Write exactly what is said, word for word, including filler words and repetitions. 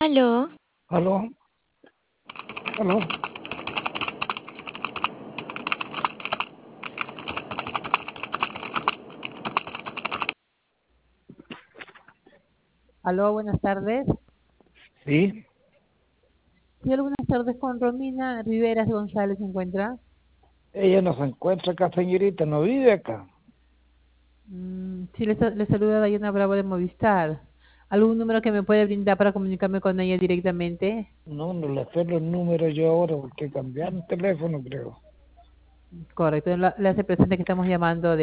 Aló, Aló, aló, Aló, buenas tardes. sí, Sí, buenas tardes con Romina Riveras González se encuentra. ella no se encuentra acá, señorita, no vive acá. Mm, sí, le, sa- le saluda Dayana Bravo de Movistar. ¿Algún número que me puede brindar para comunicarme con ella directamente? No, no le sé los números yo ahora porque cambiaron teléfono, creo. Correcto, la- le hace presente que estamos llamando